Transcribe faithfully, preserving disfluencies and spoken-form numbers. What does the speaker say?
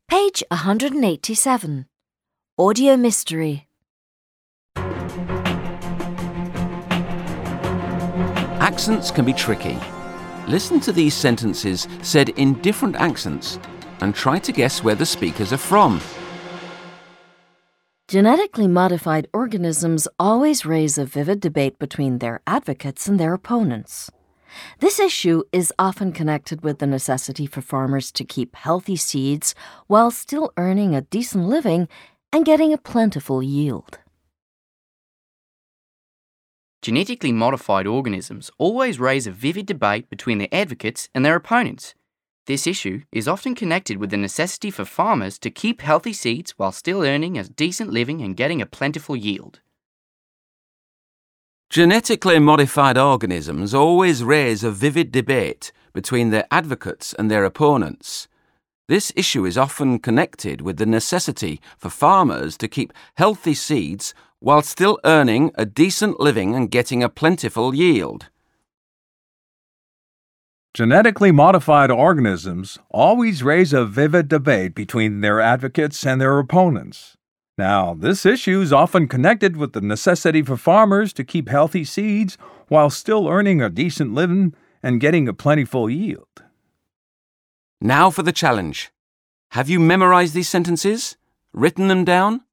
Page one hundred eighty-seven. Audio Mystery. Accents can be tricky. Listen to these sentences said in different accents and try to guess where the speakers are from. Genetically modified organisms always raise a vivid debate between their advocates and their opponents. This issue is often connected with the necessity for farmers to keep healthy seeds while still earning a decent living and getting a plentiful yield. Genetically modified organisms always raise a vivid debate between their advocates and their opponents. This issue is often connected with the necessity for farmers to keep healthy seeds while still earning a decent living and getting a plentiful yield. Genetically modified organisms always raise a vivid debate between their advocates and their opponents. This issue is often connected with the necessity for farmers to keep healthy seeds while still earning a decent living and getting a plentiful yield. Genetically modified organisms always raise a vivid debate between their advocates and their opponents. Now, this issue is often connected with the necessity for farmers to keep healthy seeds while still earning a decent living and getting a plentiful yield. Now for the challenge. Have you memorized these sentences? Written them down?